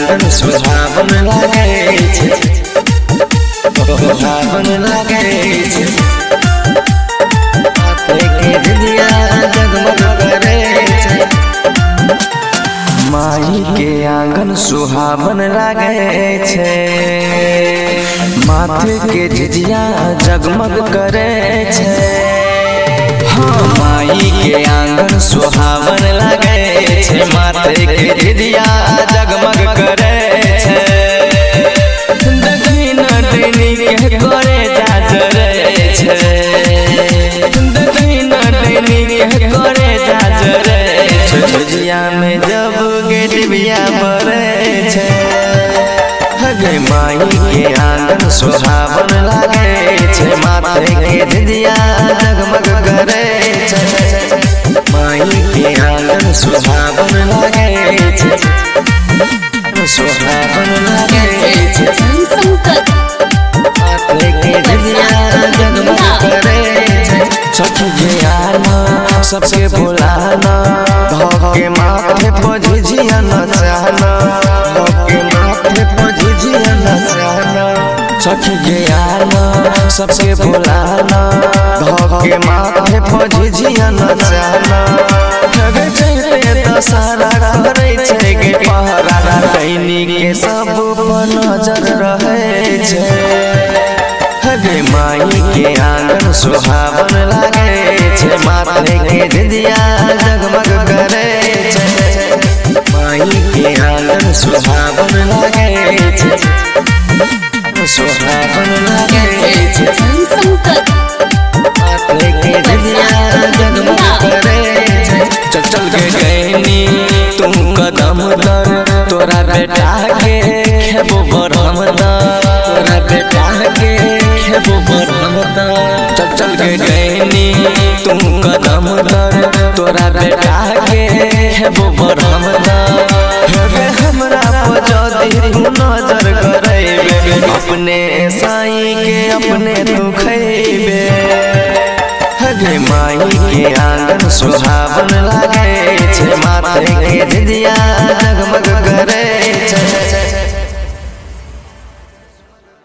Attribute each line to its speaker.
Speaker 1: आंगन सुहावन लागे छे, सुहावन लागे छे। माथे के झिझिया जगमग करे छे। माई के आंगन सुहावन लागे छे, माथे के झिझिया जगमग करे छे। हाँ, माई के आंगन सुहावन लागे छे, माथे के झिझिया जगमग करे छे। दक्षिण दैनी के करे जाजरे छे, दक्षिण दैनी के करे जाजरे छे। झिझिया में जब गेटबिया बरे छे, हगे माई के आंगन सुहावन लागे छे, माथे के झिझिया जगमग करे छे। माई के आंगन सुहावन लागे छे, सुहावन लागे छे। माथे के झिझिया जगमग करे छे। छठ के आना सबके बुलाना, धोके माथे पर झिझिया नचाना, धोके माथे पर झिझिया नचाना। छठ के आना सबके बुलाना, धोके माथे पर झिझिया नचाना। जग चलते दशहरा करे छे के पहरा, दैनी के सब पर नजर रहे छे। हगे माई के आंगन सुहावन लागे छे, माथे के झिझिया जगमग करे छे। माई के आंगन सुहावन लागे छे, सुहावन लागे छे। माथे के झिझिया जगमग करे छे। चल चल के गैनी तू कदम तर, तोरा बेटा के खेबो बरहम तर, तोरा बेटा के खेबो बरहम तर। चल चल के गैनी तू कदम तर, तोरा बेटा के खेबो बरहम तर। हे हमरा पर जदी तू नजर करैबे, अपने साईं के अपने तू खैबे। हगे माई के आंगन सुहावन लागे छे, माथे के झिझिया जगमग करे छे।